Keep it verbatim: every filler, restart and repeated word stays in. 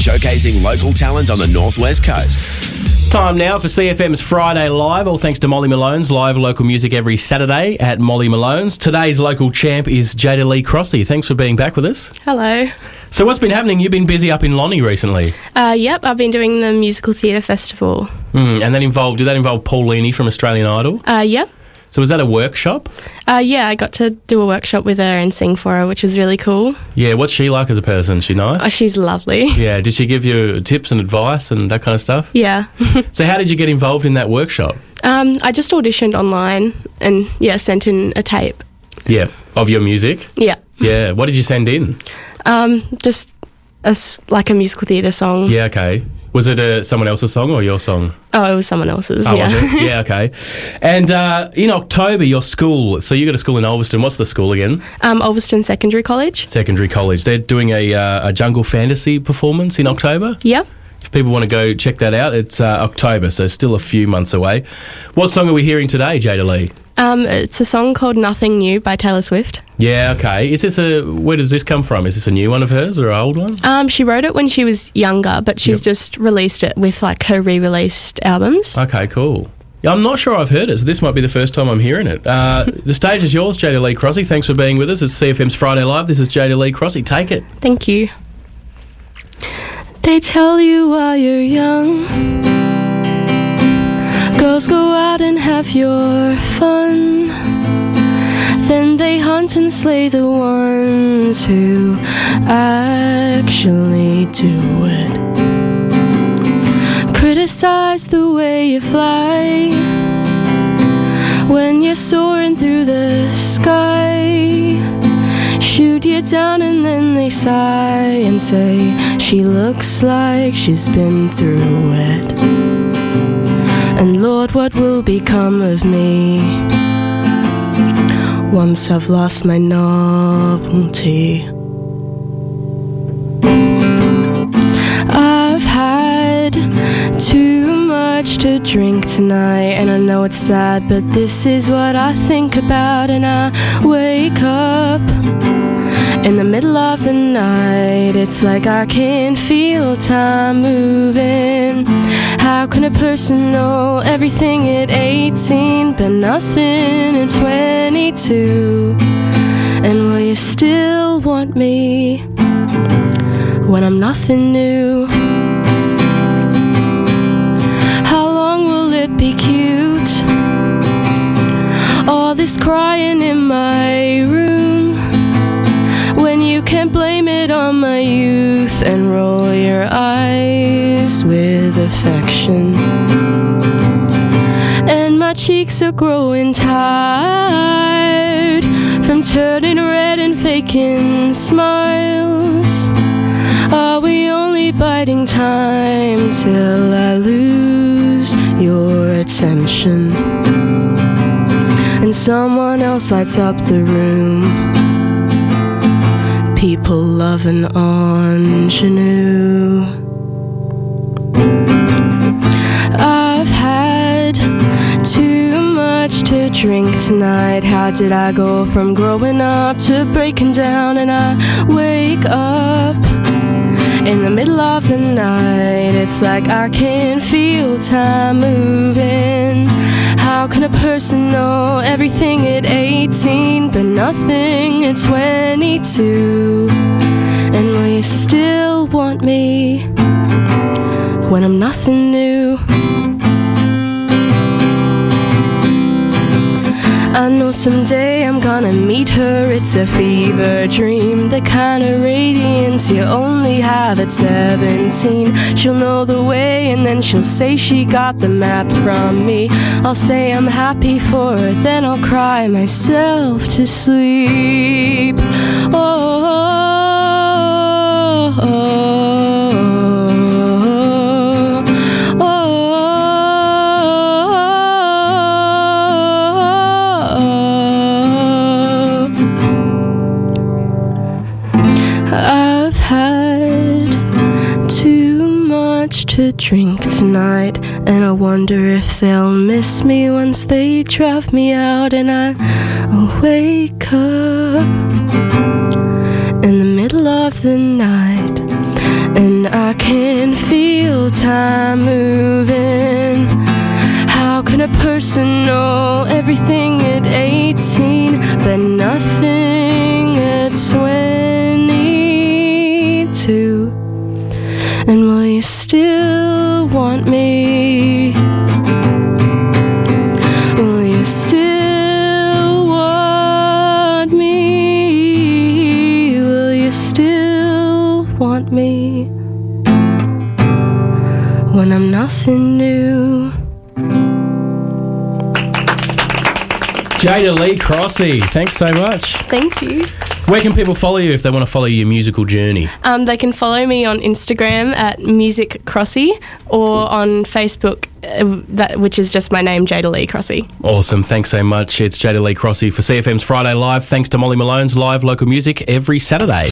showcasing local talent on the Northwest Coast. Time now for C F M's Friday Live, all thanks to Molly Malone's live local music every Saturday at Molly Malone's. Today's local champ is Jada Lee Crossy. Thanks for being back with us. Hello. So what's been happening? You've been busy up in Lonnie recently. Uh, yep, I've been doing the Musical Theatre Festival. Mm, and that involved, did that involve Paulini from Australian Idol? Uh, yep. So was that a workshop? Uh, yeah, I got to do a workshop with her and sing for her, which was really cool. Yeah, what's she like as a person? She nice? Oh, she's lovely. Yeah, did she give you tips and advice and that kind of stuff? Yeah. So how did you get involved in that workshop? Um, I just auditioned online and, yeah, sent in a tape. Yeah, of your music? Yeah. Yeah, what did you send in? Um, just a s like a musical theatre song. Yeah, okay. Was it a, someone else's song or your song? Oh, it was someone else's, oh, yeah. Was it? Yeah, okay. And uh, in October, your school, so you got a school in Ulverston. What's the school again? Um, Ulverston Secondary College. Secondary College. They're doing a, uh, a jungle fantasy performance in October? Yeah. If people want to go check that out, it's uh, October, so still a few months away. What song are we hearing today, Jada Lee? Um, it's a song called Nothing New by Taylor Swift. Yeah, okay. Is this a, where does this come from? Is this a new one of hers or an old one? Um, she wrote it when she was younger, but she's Yep. just released it with like her re-released albums. Okay, cool. Yeah, I'm not sure I've heard it, so this might be the first time I'm hearing it. Uh, the stage is yours, Jada Lee Crossy. Thanks for being with us. It's C F M's Friday Live. This is Jada Lee Crossy. Take it. Thank you. They tell you while you're young, girls go out and have your fun. Then they hunt and slay the ones who actually do it. Criticize the way you fly when you're soaring through the sky. Shoot you down and then they sigh and say she looks like she's been through it. And Lord, what will become of me once I've lost my novelty? I've had too much to drink tonight, and I know it's sad, but this is what I think about. And I wake up in the middle of the night, it's like I can feel time moving. How can a person know everything at eighteen but nothing at twenty-two? And will you still want me when I'm nothing new? How long will it be cute, all this crying in my room, when you can't blame it on my youth and roll your eyes with affection? And my cheeks are growing tired from turning red and faking smiles. Are we only biding time till I lose your attention and someone else lights up the room? People love an ingenue. I've had too much to drink tonight. How did I go from growing up to breaking down? And I wake up in the middle of the night, it's like I can feel time moving. How can a person know everything at eighteen but nothing at twenty-two? And will you still want me when I'm nothing new? I know someday I'm gonna meet her. It's a fever dream, the kind of radiance you only have at seventeen. She'll know the way and then she'll say she got the map from me. I'll say I'm happy for her, then I'll cry myself to sleep. Oh, oh, oh, oh, oh. I've had too much to drink tonight, and I wonder if they'll miss me once they drive me out. And I wake up in the middle of the night, and I can feel time moving. How can a person know everything at eighteen, but nothing at twenty-two? And will you still want me? Will you still want me? Will you still want me when I'm nothing new? Jada Lee Crossy, thanks so much. Thank you. Where can people follow you if they want to follow your musical journey? Um, they can follow me on Instagram at Music Crossy or on Facebook, uh, that, which is just my name, Jada Lee Crossy. Awesome, thanks so much. It's Jada Lee Crossy for C F M's Friday Live. Thanks to Molly Malone's live local music every Saturday.